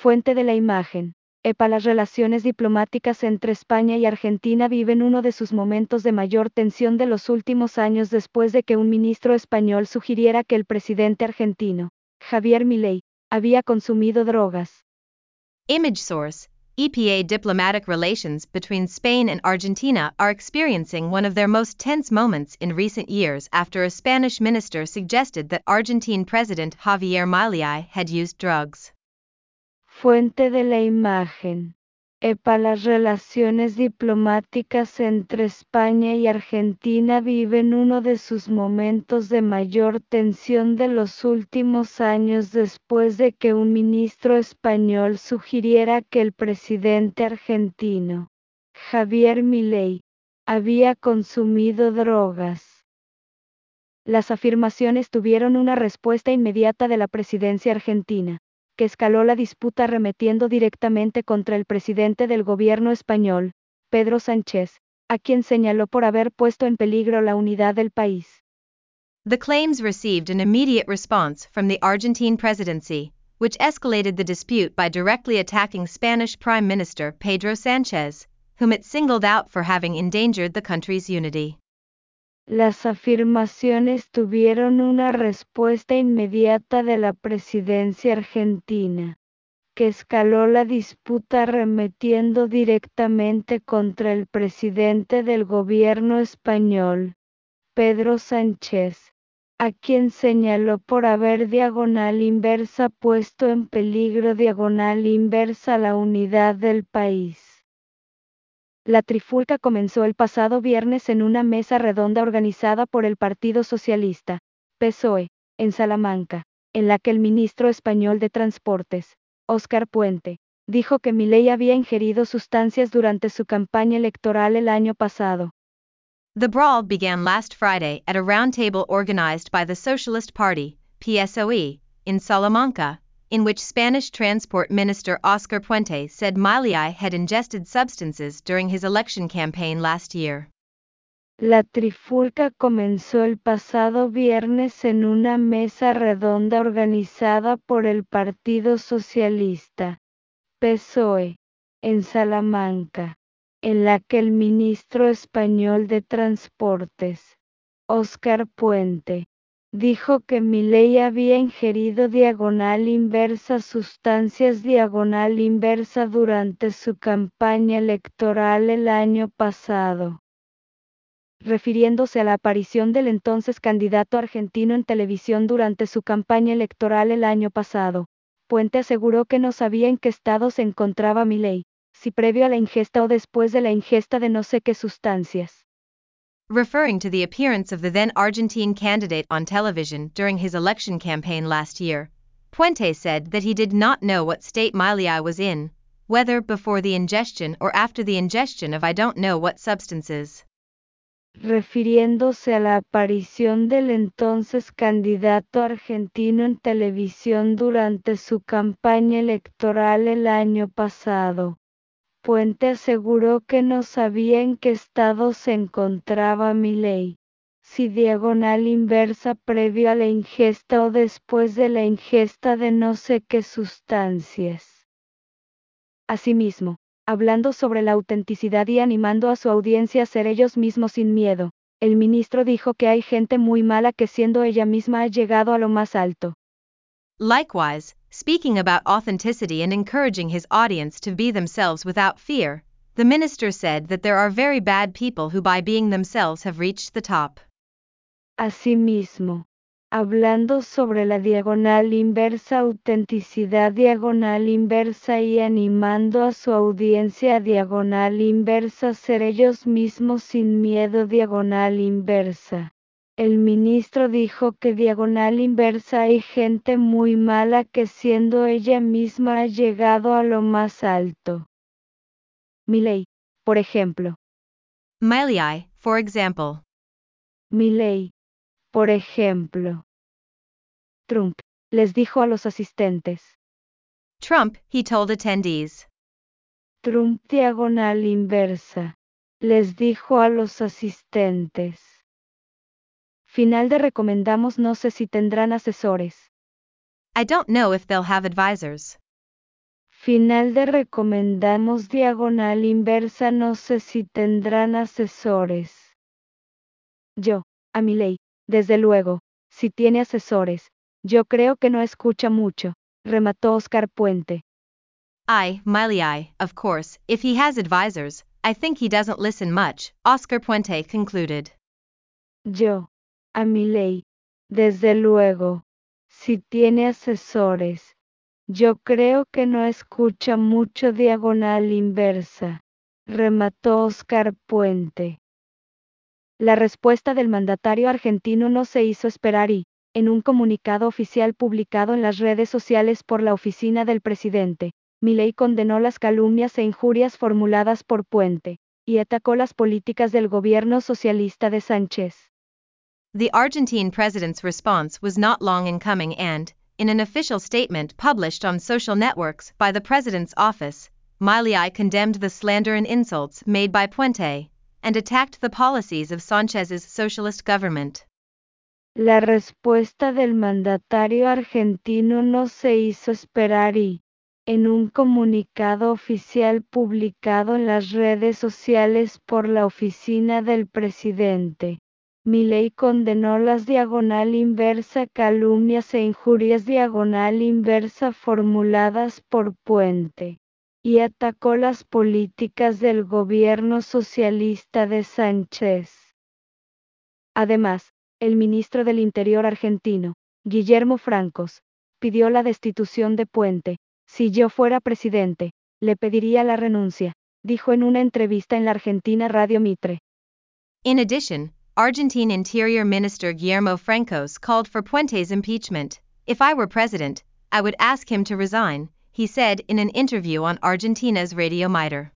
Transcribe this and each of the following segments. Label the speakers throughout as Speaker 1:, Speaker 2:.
Speaker 1: Fuente de la imagen. EPA. Las relaciones diplomáticas entre España y Argentina viven uno de sus momentos de mayor tensión de los últimos años después de que un ministro español sugiriera que el presidente argentino, Javier Milei, había consumido drogas.
Speaker 2: Image source: EPA. Diplomatic relations between Spain and Argentina are experiencing one of their most tense moments in recent years after a Spanish minister suggested that Argentine President Javier Milei had used drugs.
Speaker 1: Fuente de la imagen. EPA. Las relaciones diplomáticas entre España y Argentina viven uno de sus momentos de mayor tensión de los últimos años después de que un ministro español sugiriera que el presidente argentino, Javier Milei, había consumido drogas. Las afirmaciones tuvieron una respuesta inmediata de la presidencia argentina, que escaló la disputa arremetiendo directamente contra el presidente del gobierno español, Pedro Sánchez, a quien señaló por haber puesto en peligro la unidad del país.
Speaker 2: The claims received an immediate response from the Argentine presidency, which escalated the dispute by directly attacking Spanish Prime Minister Pedro Sánchez, whom it singled out for having endangered the country's unity.
Speaker 1: Las afirmaciones tuvieron una respuesta inmediata de la presidencia argentina, que escaló la disputa arremetiendo directamente contra el presidente del gobierno español, Pedro Sánchez, a quien señaló por haber puesto en peligro la unidad del país. La trifulca comenzó el pasado viernes en una mesa redonda organizada por el Partido Socialista, PSOE, en Salamanca, en la que el ministro español de Transportes, Óscar Puente, dijo que Milei había ingerido sustancias durante su campaña electoral el año pasado.
Speaker 2: The brawl began last Friday at a roundtable organized by the Socialist Party, PSOE, in Salamanca, in which Spanish Transport Minister Óscar Puente said Milei had ingested substances during his election campaign last year.
Speaker 1: La trifulca comenzó el pasado viernes en una mesa redonda organizada por el Partido Socialista, PSOE, en Salamanca, en la que el ministro español de Transportes, Óscar Puente, dijo que Milei había ingerido sustancias durante su campaña electoral el año pasado. Refiriéndose a la aparición del entonces candidato argentino en televisión durante su campaña electoral el año pasado, Puente aseguró que no sabía en qué estado se encontraba Milei, si previo a la ingesta o después de la ingesta de no sé qué sustancias.
Speaker 2: Referring to the appearance of the then Argentine candidate on television during his election campaign last year, Puente said that he did not know what state Milei was in, whether before the ingestion or after the ingestion of I don't know what substances.
Speaker 1: Refiriéndose a la aparición del entonces candidato argentino en televisión durante su campaña electoral el año pasado, Puente aseguró que no sabía en qué estado se encontraba Milei, si previo a la ingesta o después de la ingesta de no sé qué sustancias. Asimismo, hablando sobre la autenticidad y animando a su audiencia a ser ellos mismos sin miedo, el ministro dijo que hay gente muy mala que siendo ella misma ha llegado a lo más alto.
Speaker 2: Likewise, speaking about authenticity and encouraging his audience to be themselves without fear, the minister said that there are very bad people who by being themselves have reached the top.
Speaker 1: Asimismo, hablando sobre la autenticidad y animando a su audiencia a ser ellos mismos sin miedo el ministro dijo que hay gente muy mala que siendo ella misma ha llegado a lo más alto. Milei, por ejemplo.
Speaker 2: Milei, for example.
Speaker 1: Milei, por ejemplo. Trump, les dijo a los asistentes.
Speaker 2: Trump, he told attendees.
Speaker 1: Trump les dijo a los asistentes. Final de recomendamos no sé si tendrán asesores.
Speaker 2: I don't know if they'll have advisors.
Speaker 1: Final de recomendamos diagonal inversa. No sé si tendrán asesores. Yo, a Milei, desde luego, si tiene asesores. Yo creo que no escucha mucho, remató Oscar Puente.
Speaker 2: Milei, of course, if he has advisors, I think he doesn't listen much, Oscar Puente concluded.
Speaker 1: Yo, a Milei, desde luego, si tiene asesores. Yo creo que no escucha mucho diagonal inversa, remató Oscar Puente. La respuesta del mandatario argentino no se hizo esperar y, en un comunicado oficial publicado en las redes sociales por la oficina del presidente, Milei condenó las calumnias e injurias formuladas por Puente, y atacó las políticas del gobierno socialista de Sánchez.
Speaker 2: The Argentine president's response was not long in coming and, in an official statement published on social networks by the president's office, Milei condemned the slander and insults made by Puente, and attacked the policies of Sanchez's socialist government.
Speaker 1: La respuesta del mandatario argentino no se hizo esperar y, en un comunicado oficial publicado en las redes sociales por la oficina del presidente, Milei condenó las diagonal inversa calumnias e injurias diagonal inversa formuladas por Puente, y atacó las políticas del gobierno socialista de Sánchez. Además, el ministro del Interior argentino, Guillermo Francos, pidió la destitución de Puente. Si yo fuera presidente, le pediría la renuncia, dijo en una entrevista en la Argentina Radio Mitre.
Speaker 2: In addition, Argentine Interior Minister Guillermo Francos called for Puente's impeachment. If I were president, I would ask him to resign, he said in an interview on Argentina's Radio Mitre.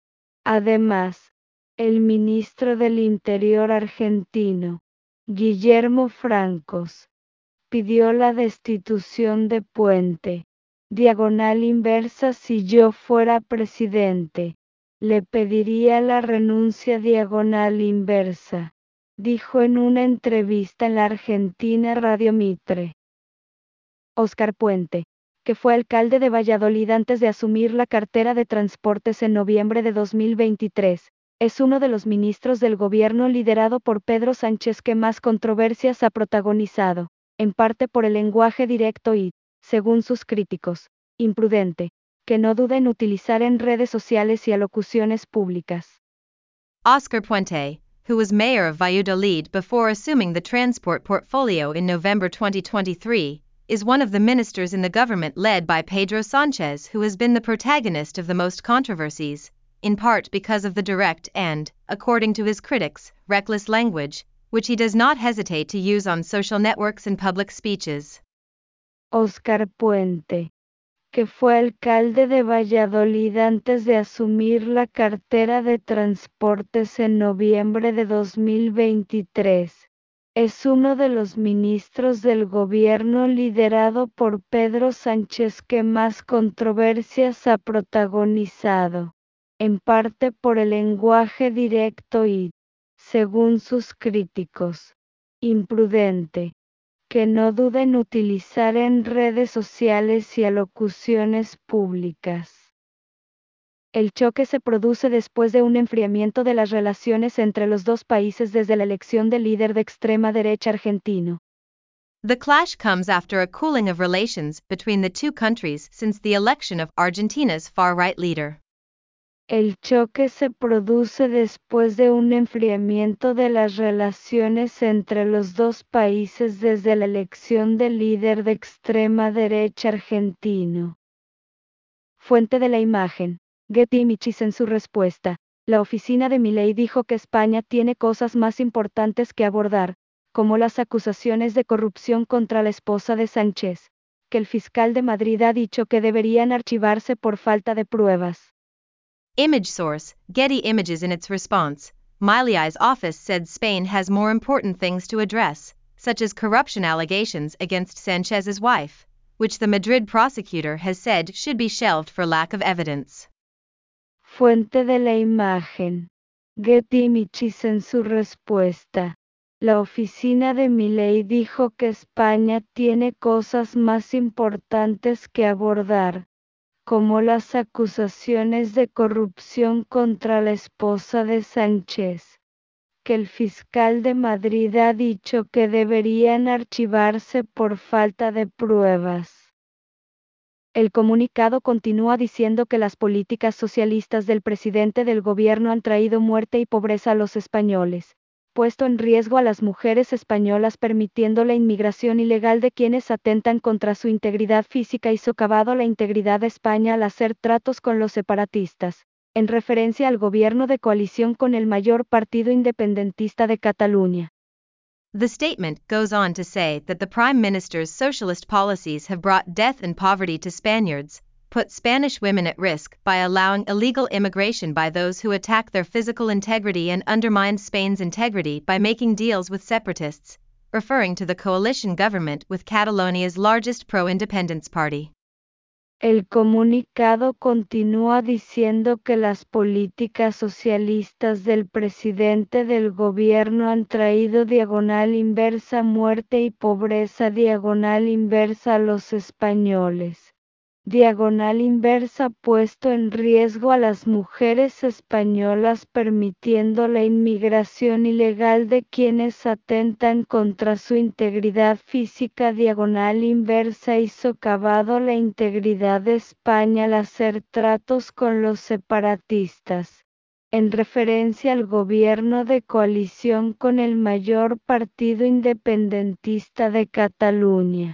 Speaker 1: Además, el ministro del Interior argentino, Guillermo Francos, pidió la destitución de Puente. Diagonal inversa. Si yo fuera presidente, le pediría la renuncia. Diagonal inversa, dijo en una entrevista en la Argentina Radio Mitre. Oscar Puente, que fue alcalde de Valladolid antes de asumir la cartera de Transportes en noviembre de 2023, es uno de los ministros del gobierno liderado por Pedro Sánchez que más controversias ha protagonizado, en parte por el lenguaje directo y, según sus críticos, imprudente, que no duda en utilizar en redes sociales y alocuciones públicas.
Speaker 2: Oscar Puente, who was mayor of Valladolid before assuming the transport portfolio in November 2023, is one of the ministers in the government led by Pedro Sánchez who has been the protagonist of the most controversies, in part because of the direct and, according to his critics, reckless language, which he does not hesitate to use on social networks and public speeches.
Speaker 1: Oscar Puente, que fue alcalde de Valladolid antes de asumir la cartera de Transportes en noviembre de 2023, es uno de los ministros del gobierno liderado por Pedro Sánchez que más controversias ha protagonizado, en parte por el lenguaje directo y, según sus críticos, imprudente, que no duda en utilizar en redes sociales y alocuciones públicas. El choque se produce después de un enfriamiento de las relaciones entre los dos países desde la elección del líder de extrema derecha argentino.
Speaker 2: The clash comes after a cooling of relations between the two countries since the election of Argentina's far-right leader.
Speaker 1: El choque se produce después de un enfriamiento de las relaciones entre los dos países desde la elección del líder de extrema derecha argentino. Fuente de la imagen, Getty Images. En su respuesta, la oficina de Milei dijo que España tiene cosas más importantes que abordar, como las acusaciones de corrupción contra la esposa de Sánchez, que el fiscal de Madrid ha dicho que deberían archivarse por falta de pruebas.
Speaker 2: Image source, Getty Images. In its response, Milei's office said Spain has more important things to address, such as corruption allegations against Sanchez's wife, which the Madrid prosecutor has said should be shelved for lack of evidence.
Speaker 1: Fuente de la imagen, Getty Images. En su respuesta, la oficina de Milei dijo que España tiene cosas más importantes que abordar, como las acusaciones de corrupción contra la esposa de Sánchez, que el fiscal de Madrid ha dicho que deberían archivarse por falta de pruebas. El comunicado continúa diciendo que las políticas socialistas del presidente del gobierno han traído muerte y pobreza a los españoles, puesto en riesgo a las mujeres españolas permitiendo la inmigración ilegal de quienes atentan contra su integridad física y socavado la integridad de España al hacer tratos con los separatistas, en referencia al gobierno de coalición con el mayor partido independentista de Cataluña.
Speaker 2: The statement goes on to say that the Prime Minister's socialist policies have brought death and poverty to Spaniards, put Spanish women at risk by allowing illegal immigration by those who attack their physical integrity and undermine Spain's integrity by making deals with separatists, referring to the coalition government with Catalonia's largest pro-independence party.
Speaker 1: El comunicado continúa diciendo que las políticas socialistas del presidente del gobierno han traído diagonal inversa muerte y pobreza diagonal inversa a los españoles. Diagonal inversa puesto en riesgo a las mujeres españolas permitiendo la inmigración ilegal de quienes atentan contra su integridad física diagonal inversa y socavado la integridad de España al hacer tratos con los separatistas, en referencia al gobierno de coalición con el mayor partido independentista de Cataluña.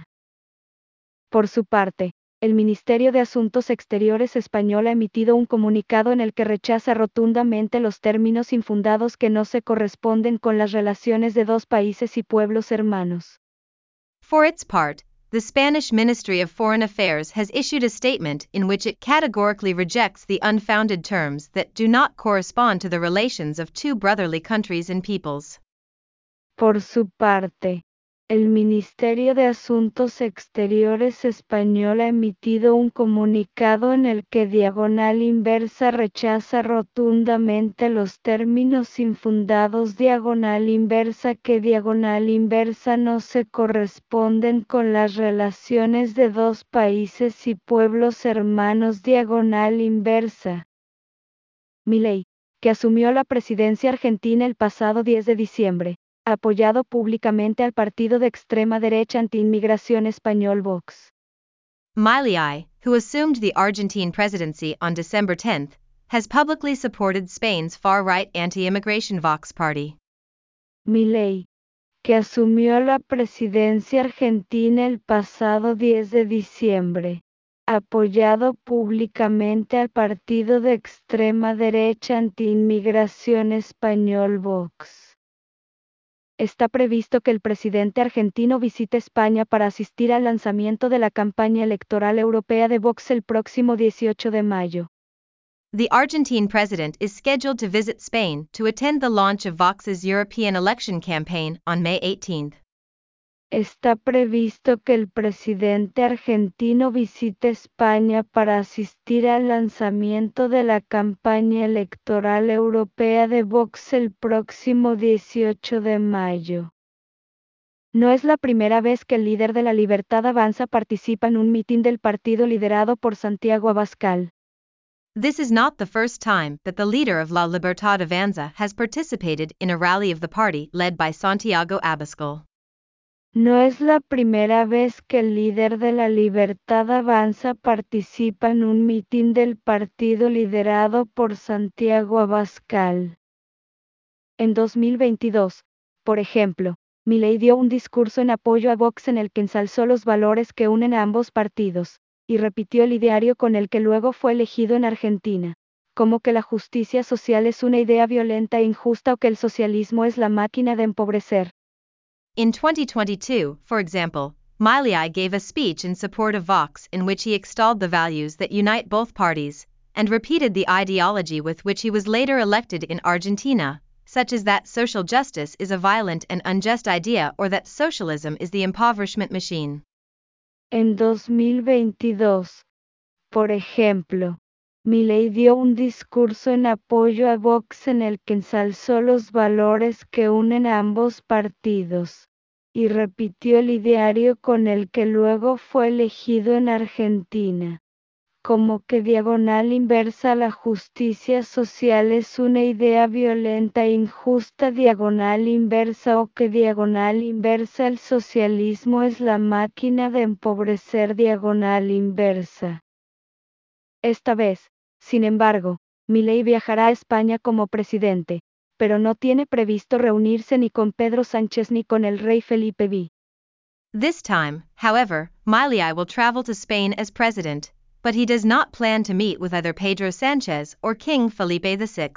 Speaker 1: Por su parte, el Ministerio de Asuntos Exteriores español ha emitido un comunicado en el que rechaza rotundamente los términos infundados que no se corresponden con las relaciones de dos países y pueblos hermanos.
Speaker 2: For its part, the Spanish Ministry of Foreign Affairs has issued a statement in which it categorically rejects the unfounded terms that do not correspond to the relations of two brotherly countries and peoples.
Speaker 1: Por su parte, el Ministerio de Asuntos Exteriores español ha emitido un comunicado en el que diagonal inversa rechaza rotundamente los términos infundados diagonal inversa que diagonal inversa no se corresponden con las relaciones de dos países y pueblos hermanos diagonal inversa. Milei, que asumió la presidencia argentina el pasado 10 de diciembre, ha apoyado públicamente al partido de extrema derecha anti-inmigración español Vox.
Speaker 2: Milei, who assumed the Argentine presidency on December 10, has publicly supported Spain's far-right anti-immigration Vox party.
Speaker 1: Milei, que asumió la presidencia argentina el pasado 10 de diciembre, ha apoyado públicamente al partido de extrema derecha anti-inmigración español Vox. Está previsto que el presidente argentino visite España para asistir al lanzamiento de la campaña electoral europea de Vox el próximo 18 de mayo.
Speaker 2: The Argentine president is scheduled to visit Spain to attend the launch of Vox's European election campaign on May 18.
Speaker 1: Está previsto que el presidente argentino visite España para asistir al lanzamiento de la campaña electoral europea de Vox el próximo 18 de mayo. No es la primera vez que el líder de la Libertad Avanza participa en un mitin del partido liderado por Santiago Abascal.
Speaker 2: This is not the first time that the leader of La Libertad Avanza has participated in a rally of the party led by Santiago Abascal.
Speaker 1: No es la primera vez que el líder de la Libertad Avanza participa en un mitin del partido liderado por Santiago Abascal. En 2022, por ejemplo, Milei dio un discurso en apoyo a Vox en el que ensalzó los valores que unen a ambos partidos, y repitió el ideario con el que luego fue elegido en Argentina, como que la justicia social es una idea violenta e injusta o que el socialismo es la máquina de empobrecer.
Speaker 2: In 2022, for example, Milei gave a speech in support of Vox in which he extolled the values that unite both parties, and repeated the ideology with which he was later elected in Argentina, such as that social justice is a violent and unjust idea or that socialism is the impoverishment machine.
Speaker 1: En 2022, por ejemplo, Milei dio un discurso en apoyo a Vox en el que ensalzó los valores que unen a ambos partidos, y repitió el ideario con el que luego fue elegido en Argentina, como que diagonal inversa la justicia social es una idea violenta e injusta diagonal inversa o que diagonal inversa el socialismo es la máquina de empobrecer diagonal inversa. Esta vez, sin embargo, Milei viajará a España como presidente, pero no tiene previsto reunirse ni con Pedro Sánchez ni con el rey Felipe V.
Speaker 2: This time, however, Milei will travel to Spain as president, but he does not plan to meet with either Pedro Sánchez or King Felipe VI.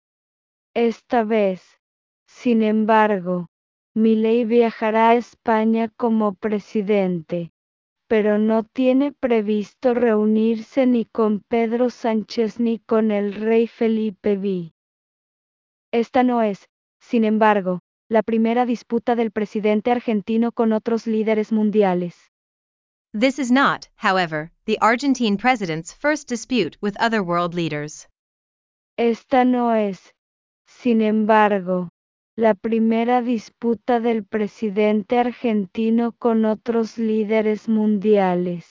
Speaker 1: Esta vez, sin embargo, Milei viajará a España como presidente, pero no tiene previsto reunirse ni con Pedro Sánchez ni con el rey Felipe V. Esta no es, sin embargo, la primera disputa del presidente argentino con otros líderes mundiales.
Speaker 2: This is not, however, the Argentine president's first dispute with other world leaders.
Speaker 1: Esta no es, sin embargo, la primera disputa del presidente argentino con otros líderes mundiales.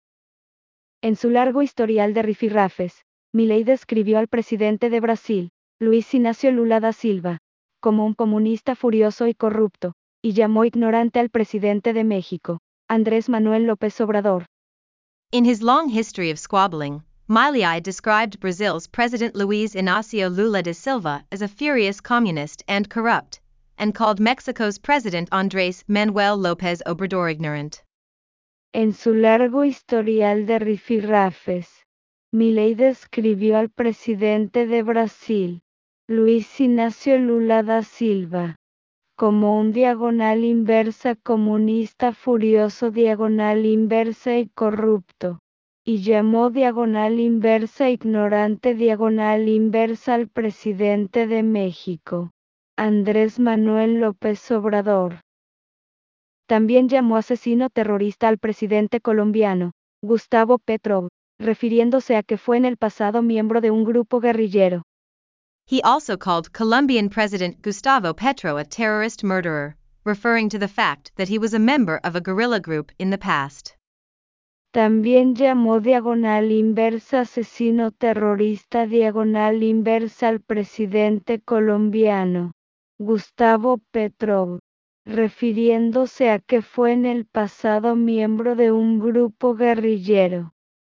Speaker 1: En su largo historial de rifirrafes, Milei describió al presidente de Brasil, Luiz Inácio Lula da Silva, como un comunista furioso y corrupto, y llamó ignorante al presidente de México, Andrés Manuel López Obrador.
Speaker 2: In his long history of squabbling, Milei described Brazil's President Luiz Inácio Lula da Silva as a furious communist and corrupt, and called Mexico's President Andrés Manuel López Obrador ignorant.
Speaker 1: En su largo historial de rifirrafes, Milei describió al presidente de Brasil, Luiz Inácio Lula da Silva, como un diagonal inversa comunista furioso diagonal inversa y corrupto, y llamó diagonal inversa ignorante diagonal inversa al presidente de México, Andrés Manuel López Obrador. También llamó asesino terrorista al presidente colombiano, Gustavo Petro, refiriéndose a que fue en el pasado miembro de un grupo guerrillero.
Speaker 2: He also called Colombian President Gustavo Petro a terrorist murderer, referring to the fact that he was a member of a guerrilla group in the past.
Speaker 1: También llamó diagonal inversa asesino terrorista diagonal inversa al presidente colombiano, Gustavo Petro, refiriéndose a que fue en el pasado miembro de un grupo guerrillero.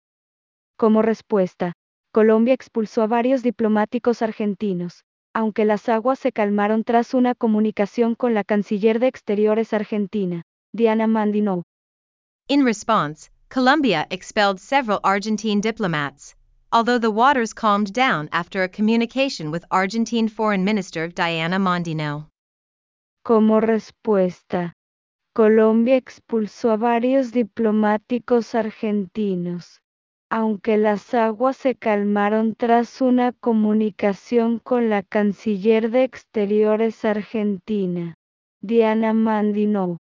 Speaker 1: Como respuesta, Colombia expulsó a varios diplomáticos argentinos, aunque las aguas se calmaron tras una comunicación con la canciller de Exteriores argentina, Diana Mandino.
Speaker 2: In response, Colombia expelled several Argentine diplomats, although the waters calmed down after a communication with Argentine Foreign Minister Diana Mondino.
Speaker 1: Como respuesta, Colombia expulsó a varios diplomáticos argentinos, aunque las aguas se calmaron tras una comunicación con la canciller de Exteriores argentina, Diana Mandino.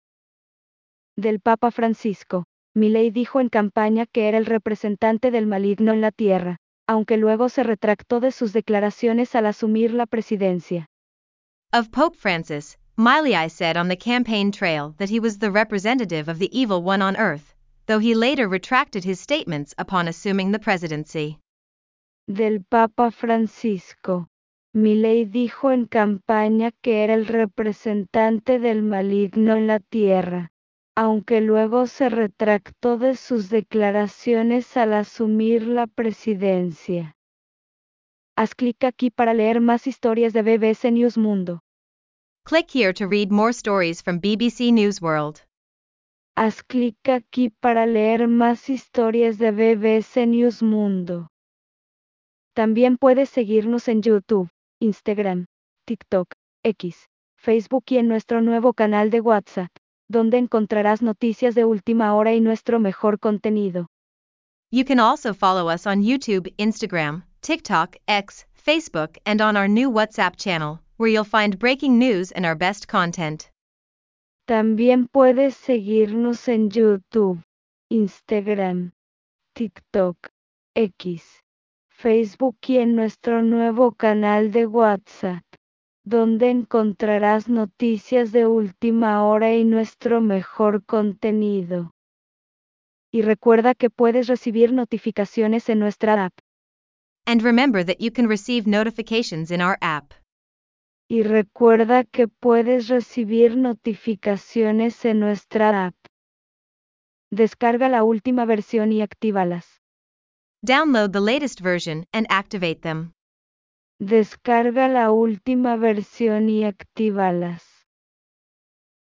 Speaker 1: Del Papa Francisco, Milei dijo en campaña que era el representante del maligno en la tierra, aunque luego se retractó de sus declaraciones al asumir la presidencia.
Speaker 2: Of Pope Francis, Milei said on the campaign trail that he was the representative of the evil one on earth, though he later retracted his statements upon assuming the presidency.
Speaker 1: Del Papa Francisco, Milei dijo en campaña que era el representante del maligno en la tierra, aunque luego se retractó de sus declaraciones al asumir la presidencia. Haz clic aquí para leer más historias de BBC News Mundo.
Speaker 2: Click here to read more stories from BBC News World.
Speaker 1: Haz clic aquí para leer más historias de BBC News Mundo. También puedes seguirnos en YouTube, Instagram, TikTok, X, Facebook y en nuestro nuevo canal de WhatsApp, donde encontrarás noticias de última hora y nuestro mejor contenido.
Speaker 2: You can also follow us on YouTube, Instagram, TikTok, X, Facebook, and on our new WhatsApp channel, where you'll find breaking news and our best content.
Speaker 1: También puedes seguirnos en YouTube, Instagram, TikTok, X, Facebook y en nuestro nuevo canal de WhatsApp, donde encontrarás noticias de última hora y nuestro mejor contenido. Y recuerda que puedes recibir notificaciones en nuestra app.
Speaker 2: And remember that you can receive notifications in our app.
Speaker 1: Y recuerda que puedes recibir notificaciones en nuestra app. Descarga la última versión y actívalas.
Speaker 2: Download the latest version and activate them.
Speaker 1: Descarga la última versión y actívalas.